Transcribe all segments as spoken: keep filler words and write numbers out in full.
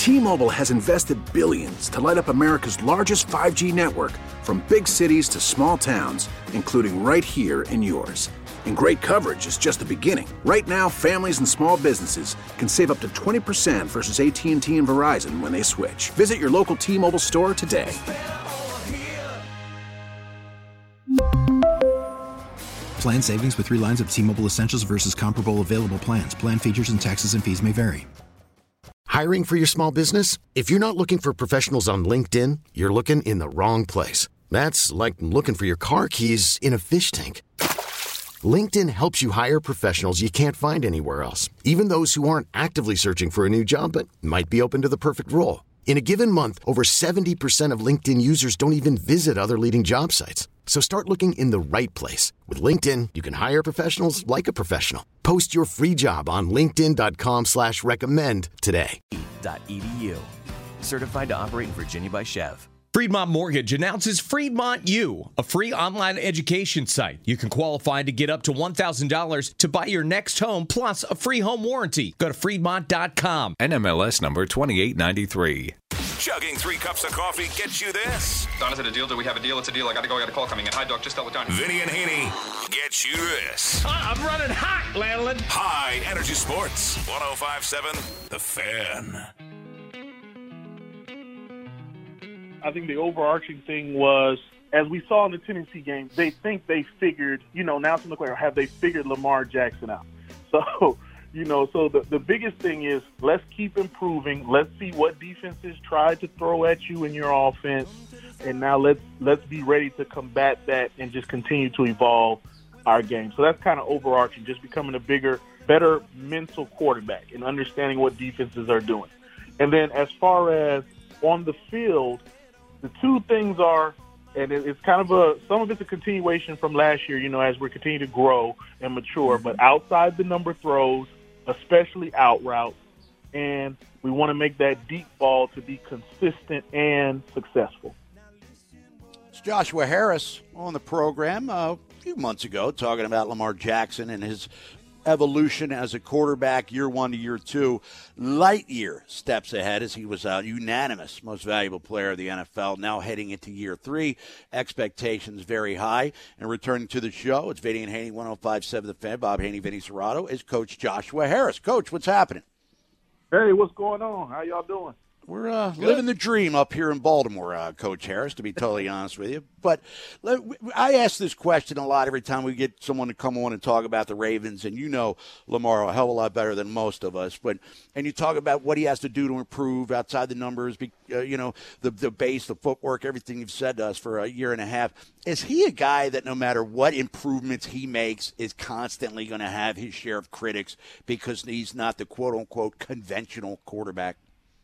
T-Mobile has invested billions to light up America's largest five G network, from big cities to small towns, including right here in yours. And great coverage is just the beginning. Right now, families and small businesses can save up to twenty percent versus A T and T and Verizon when they switch. Visit your local T-Mobile store today. Plan savings with three lines of T-Mobile Essentials versus comparable available plans. Plan features and taxes and fees may vary. Hiring for your small business? If you're not looking for professionals on LinkedIn, you're looking in the wrong place. That's like looking for your car keys in a fish tank. LinkedIn helps you hire professionals you can't find anywhere else, even those who aren't actively searching for a new job but might be open to the perfect role. In a given month, over seventy percent of LinkedIn users don't even visit other leading job sites. So start looking in the right place. With LinkedIn, you can hire professionals like a professional. Post your free job on linkedin.com slash recommend today. .edu. Certified to operate in Virginia by Chev. Freedmont Mortgage announces Freedmont U, a free online education site. You can qualify to get up to one thousand dollars to buy your next home, plus a free home warranty. Go to Freedmont dot com. N M L S number twenty-eight ninety-three. Chugging three cups of coffee gets you this. Don, is it a deal? Do we have a deal? It's a deal. I gotta go. I got a call coming in. Hi, Doc. Just dealt with Don. Vinny and Haney gets you this. I'm running hot, Landlord. High Energy Sports, one oh five point seven The Fan. I think the overarching thing was, as we saw in the Tennessee game, they think they figured, you know, now to look like, have they figured Lamar Jackson out? So, you know, so the, the biggest thing is, let's keep improving. Let's see what defenses try to throw at you in your offense. And now let's let's be ready to combat that and just continue to evolve our game. So that's kind of overarching, just becoming a bigger, better mental quarterback and understanding what defenses are doing. And then as far as on the field, the two things are, and it's kind of a, some of it's a continuation from last year, you know, as we continue to grow and mature, but outside the number throws, especially out routes, and we want to make that deep ball to be consistent and successful. It's Joshua Harris on the program uh, a few months ago talking about Lamar Jackson and his evolution as a quarterback, year one to year two. Light year steps ahead as he was a unanimous most valuable player of the N F L. Now heading into year three, expectations very high. And returning to the show, it's Vinny and Haney, one oh five point seven The Fan. Bob Haney, Vinny Serrato, is Coach Joshua Harris. Coach, what's happening? Hey, what's going on? How y'all doing? We're uh, living the dream up here in Baltimore, uh, Coach Harris, to be totally honest with you. But I ask this question a lot every time we get someone to come on and talk about the Ravens, and you know Lamar a hell of a lot better than most of us. But and you talk about what he has to do to improve outside the numbers, uh, you know, the the base, the footwork, everything you've said to us for a year and a half. Is he a guy that no matter what improvements he makes is constantly going to have his share of critics because he's not the quote-unquote conventional quarterback?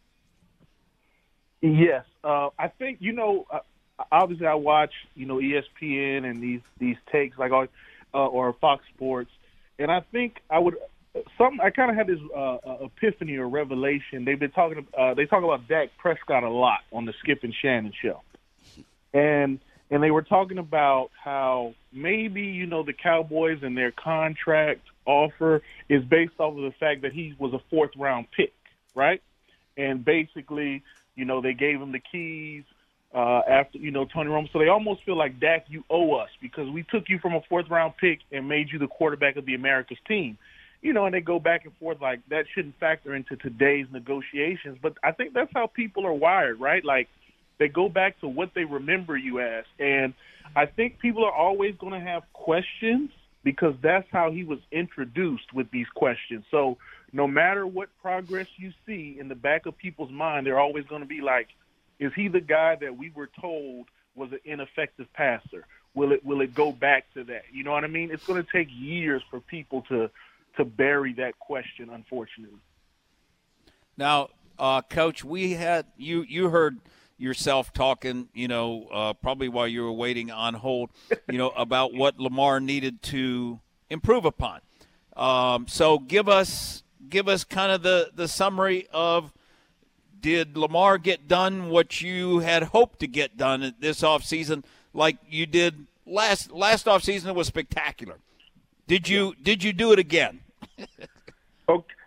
Yes. Uh, I think, you know, uh, obviously I watch, you know, E S P N and these, these takes like uh, or Fox Sports, and I think I would some I kind of had this uh, epiphany or revelation. They've been talking uh, they talk about Dak Prescott a lot on the Skip and Shannon show. And and they were talking about how maybe, you know, the Cowboys and their contract offer is based off of the fact that he was a fourth round pick, right? And basically, you know, they gave him the keys uh, after, you know, Tony Romo. So they almost feel like, Dak, you owe us because we took you from a fourth-round pick and made you the quarterback of the America's team. You know, and they go back and forth like that shouldn't factor into today's negotiations. But I think that's how people are wired, right? Like they go back to what they remember you as. And I think people are always going to have questions because that's how he was introduced with these questions. So no matter what progress you see in the back of people's mind, they're always going to be like, is he the guy that we were told was an ineffective passer? Will it will it go back to that? You know what I mean? It's going to take years for people to to bury that question, unfortunately. Now, uh, Coach, we had you you heard yourself talking, you know, uh, probably while you were waiting on hold, you know, about what Lamar needed to improve upon. Um, so give us give us kind of the, the summary of, did Lamar get done what you had hoped to get done this offseason like you did last last offseason? It was spectacular. Did you did you do it again? okay,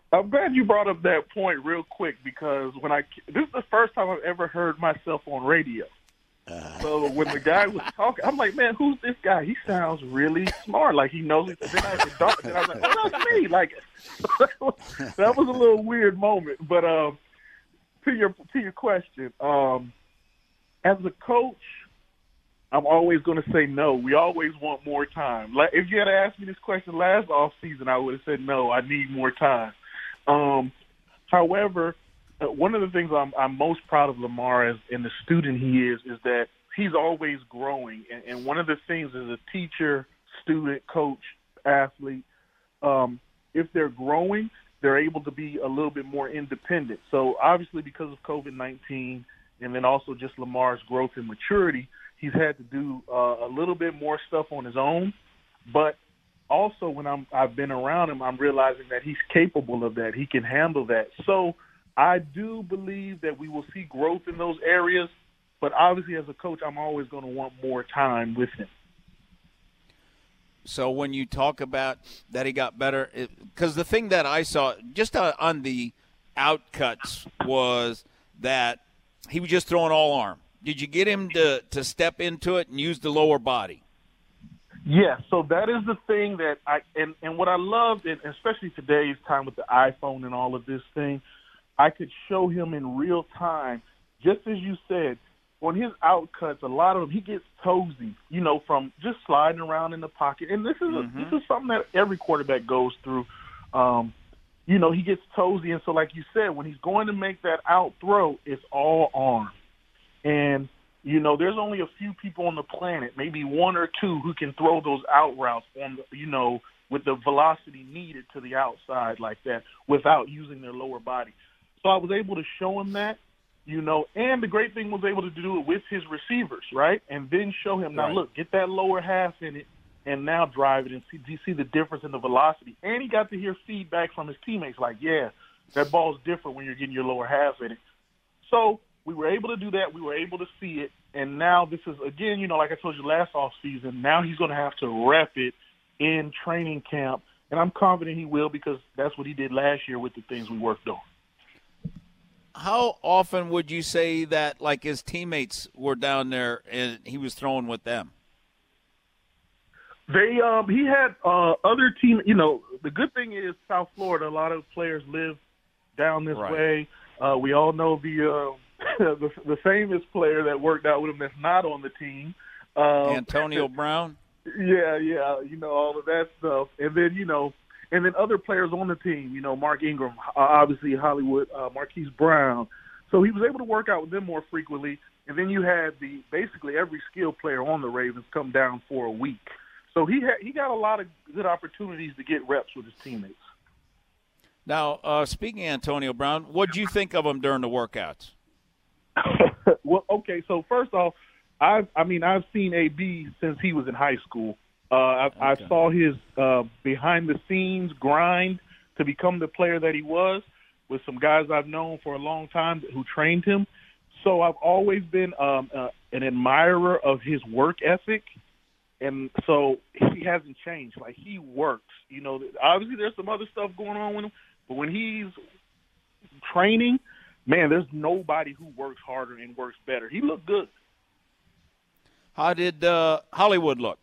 I'm glad you brought up that point real quick because when I this is the first time I've ever heard myself on radio. Uh. So when the guy was talking, I'm like, man, who's this guy? He sounds really smart, like he knows. Then I, then I was like, oh, that's me. Like that was a little weird moment. But um, to your to your question, um, as a coach, I'm always going to say no. We always want more time. Like if you had asked me this question last offseason, I would have said no. I need more time. Um, however, uh, one of the things I'm, I'm most proud of Lamar as and the student he is is that he's always growing. And, and one of the things as a teacher, student, coach, athlete, um, if they're growing, they're able to be a little bit more independent. So obviously because of COVID nineteen and then also just Lamar's growth and maturity, he's had to do uh, a little bit more stuff on his own. But also, when I'm, I've been around him, I'm realizing that he's capable of that. He can handle that. So I do believe that we will see growth in those areas. But obviously, as a coach, I'm always going to want more time with him. So when you talk about that he got better, because the thing that I saw just on the outcuts was that he was just throwing all arm. Did you get him to, to step into it and use the lower body? Yeah, so that is the thing that I and, – and what I loved, and especially today's time with the iPhone and all of this thing, I could show him in real time, just as you said, on his outcuts, a lot of them, he gets toesy, you know, from just sliding around in the pocket. And this is a, mm-hmm. this is something that every quarterback goes through. Um, you know, he gets toesy. And so like you said, when he's going to make that out throw, it's all arm. And – you know, there's only a few people on the planet, maybe one or two, who can throw those out routes on, the, you know, with the velocity needed to the outside like that without using their lower body. So I was able to show him that, you know, and the great thing was able to do it with his receivers, right? And then show him, now, right. Look, get that lower half in it and now drive it and see, do you see the difference in the velocity? And he got to hear feedback from his teammates like, yeah, that ball's different when you're getting your lower half in it. So we were able to do that. We were able to see it. And now this is, again, you know, like I told you last offseason, now he's going to have to rep it in training camp. And I'm confident he will because that's what he did last year with the things we worked on. How often would you say that, like, his teammates were down there and he was throwing with them? They, um, he had uh, other team, you know, the good thing is South Florida, a lot of players live down this right. way. Uh, we all know the, uh, the the famous player that worked out with him that's not on the team. Um, Antonio Brown? Yeah, yeah, you know, all of that stuff. And then, you know, and then other players on the team, you know, Mark Ingram, uh, obviously Hollywood, uh, Marquise Brown. So he was able to work out with them more frequently. And then you had the basically every skilled player on the Ravens come down for a week. So he had, he got a lot of good opportunities to get reps with his teammates. Now, uh, speaking of Antonio Brown, what did you think of him during the workouts? Well, okay, so first off, I I mean, I've seen A B since he was in high school. Uh, I, okay. I saw his uh, behind-the-scenes grind to become the player that he was with some guys I've known for a long time who trained him. So I've always been um, uh, an admirer of his work ethic, and so he hasn't changed. Like, he works. You know, obviously there's some other stuff going on with him, but when he's training – man, there's nobody who works harder and works better. He looked good. How did uh, Hollywood look?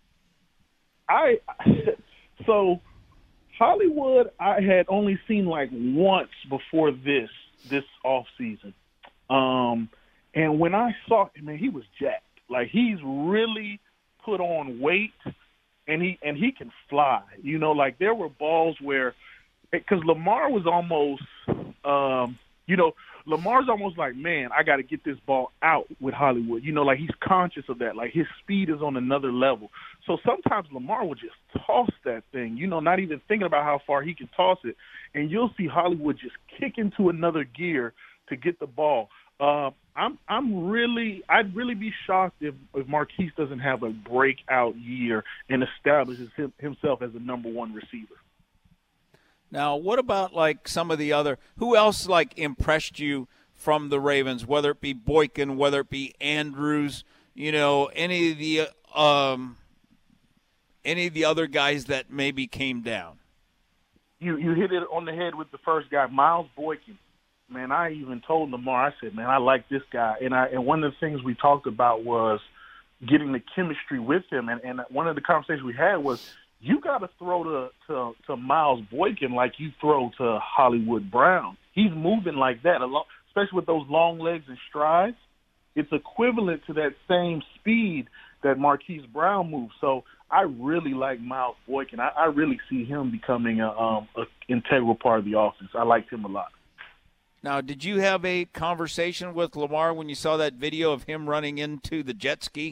I so Hollywood I had only seen like once before this this off season, um, and when I saw him, man, he was jacked. Like, he's really put on weight, and he and he can fly. You know, like there were balls where because Lamar was almost. Um, You know, Lamar's almost like, man, I got to get this ball out with Hollywood. You know, like he's conscious of that. Like his speed is on another level. So sometimes Lamar will just toss that thing, you know, not even thinking about how far he can toss it. And you'll see Hollywood just kick into another gear to get the ball. Uh, I'm I'm really – I'd really be shocked if, if Marquise doesn't have a breakout year and establishes him, himself as a number one receiver. Now, what about, like, some of the other – who else, like, impressed you from the Ravens, whether it be Boykin, whether it be Andrews, you know, any of the um, any of the other guys that maybe came down? you, you hit it on the head with the first guy, Miles Boykin. Man, I even told Lamar, I said, man, I like this guy. And I and one of the things we talked about was getting the chemistry with him. And, and one of the conversations we had was, you got to throw to, to to Miles Boykin like you throw to Hollywood Brown. He's moving like that, especially with those long legs and strides. It's equivalent to that same speed that Marquise Brown moves. So I really like Miles Boykin. I, I really see him becoming a, um, a integral part of the offense. I liked him a lot. Now, did you have a conversation with Lamar when you saw that video of him running into the jet ski?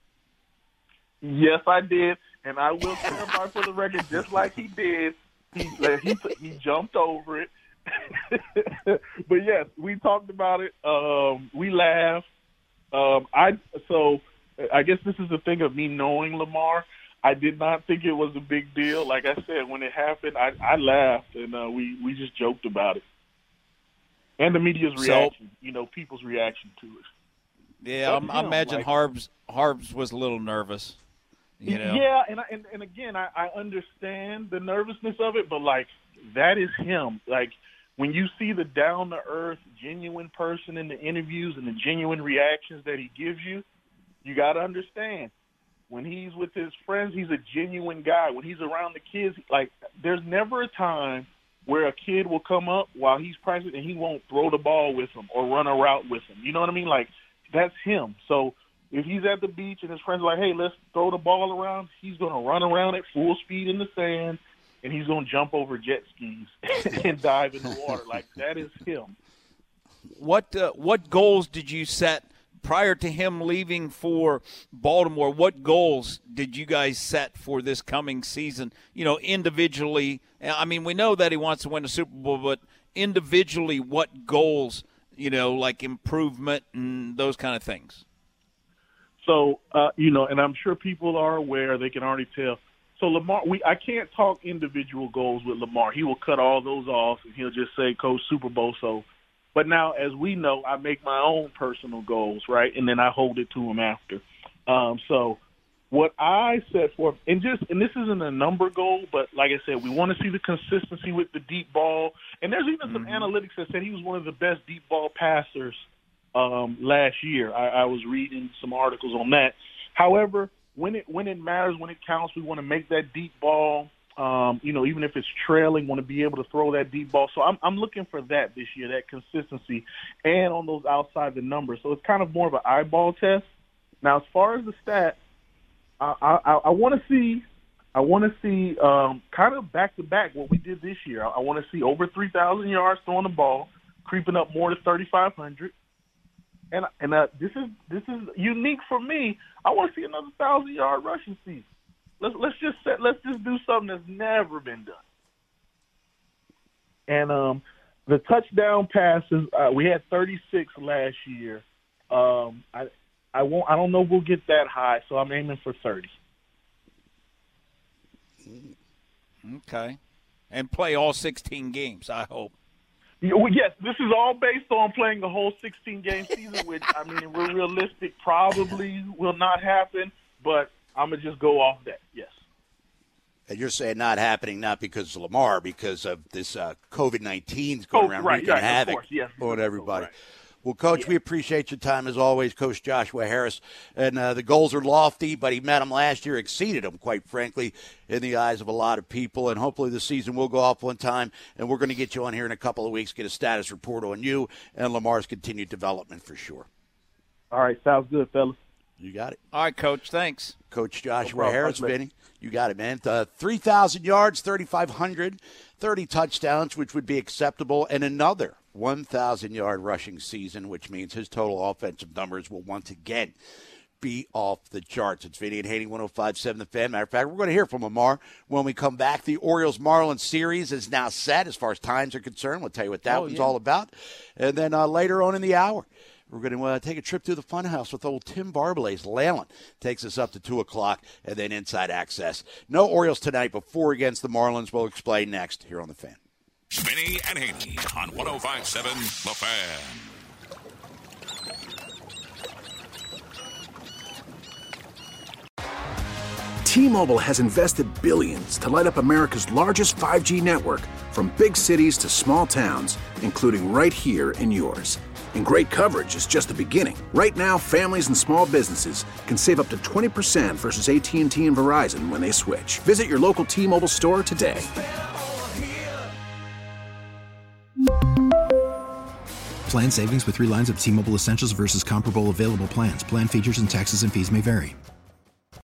Yes, I did, and I will clarify for the record, just like he did, he he, he jumped over it. But yes, we talked about it. Um, we laughed. Um, I so I guess this is the thing of me knowing Lamar. I did not think it was a big deal. Like I said, when it happened, I, I laughed, and uh, we we just joked about it. And the media's reaction, so, you know, people's reaction to it. Yeah, I, I imagine like, Harbs Harbs was a little nervous. You know? Yeah, and, I, and and again, I, I understand the nervousness of it, but, like, that is him. Like, when you see the down-to-earth, genuine person in the interviews and the genuine reactions that he gives you, you got to understand. When he's with his friends, he's a genuine guy. When he's around the kids, like, there's never a time where a kid will come up while he's practicing and he won't throw the ball with him or run a route with him. You know what I mean? Like, that's him. So if he's at the beach and his friends are like, hey, let's throw the ball around, he's going to run around at full speed in the sand, and he's going to jump over jet skis and dive in the water. Like, that is him. What uh, what goals did you set prior to him leaving for Baltimore? What goals did you guys set for this coming season, you know, individually? I mean, we know that he wants to win a Super Bowl, but individually, what goals, you know, like improvement and those kind of things? So, uh, you know, and I'm sure people are aware, they can already tell. So Lamar, we I can't talk individual goals with Lamar. He will cut all those off, and he'll just say, Coach, Super Bowl. So, but now, as we know, I make my own personal goals, right, and then I hold it to him after. Um, so what I set for, and just, and this isn't a number goal, but like I said, we want to see the consistency with the deep ball. And there's even some mm-hmm. analytics that said he was one of the best deep ball passers um, last year. I, I was reading some articles on that. However, when it when it matters, when it counts, we want to make that deep ball. Um, you know, even if it's trailing, want to be able to throw that deep ball. So I'm I'm looking for that this year, that consistency, and on those outside the numbers. So it's kind of more of an eyeball test. Now, as far as the stats, I I, I want to see I want to see um, kind of back to back what we did this year. I, I want to see over three thousand yards throwing the ball, creeping up more to thirty-five hundred. And and uh, this is this is unique for me. I want to see another thousand yard rushing season. Let's let's just set, let's just do something that's never been done. And um, the touchdown passes, uh, we had thirty-six last year. Um, I I won't I don't know if we'll get that high, so I'm aiming for thirty. Okay, and play all sixteen games, I hope. Well, yes, this is all based on playing the whole sixteen-game season, which, I mean, we're realistic, probably will not happen, but I'm going to just go off that, yes. And you're saying not happening not because of Lamar, because of this uh, covid nineteen going oh, around right, wreaking right, havoc course, yes, on everybody. Right. Well, Coach, yeah. we appreciate your time as always, Coach Joshua Harris. And uh, the goals are lofty, but he met them last year, exceeded them, quite frankly, in the eyes of a lot of people. And hopefully the season will go off one time, and we're going to get you on here in a couple of weeks, get a status report on you and Lamar's continued development for sure. All right, sounds good, fellas. You got it. All right, Coach, thanks. Coach Joshua no Harris, Vinny. You got it, man. Uh, three thousand yards, thirty-five hundred, thirty touchdowns, which would be acceptable, and another one thousand yard rushing season, which means his total offensive numbers will once again be off the charts. It's Vinny and Haney, one oh five point seven The Fan. Matter of fact, we're going to hear from Lamar when we come back. The Orioles-Marlins series is now set as far as times are concerned. We'll tell you what that oh, one's yeah. all about. And then uh, later on in the hour, we're going to uh, take a trip through the funhouse with old Tim Barbalaze. Leyland takes us up to two o'clock, and then inside access. No Orioles tonight, but four against the Marlins. We'll explain next here on The Fan. Vinny and Haney on one oh five point seven The Fan. T-Mobile has invested billions to light up America's largest five G network, from big cities to small towns, including right here in yours. And great coverage is just the beginning. Right now, families and small businesses can save up to twenty percent versus A T and T and Verizon when they switch. Visit your local T-Mobile store today. Plan savings with three lines of T-Mobile Essentials versus comparable available plans. Plan features and taxes and fees may vary.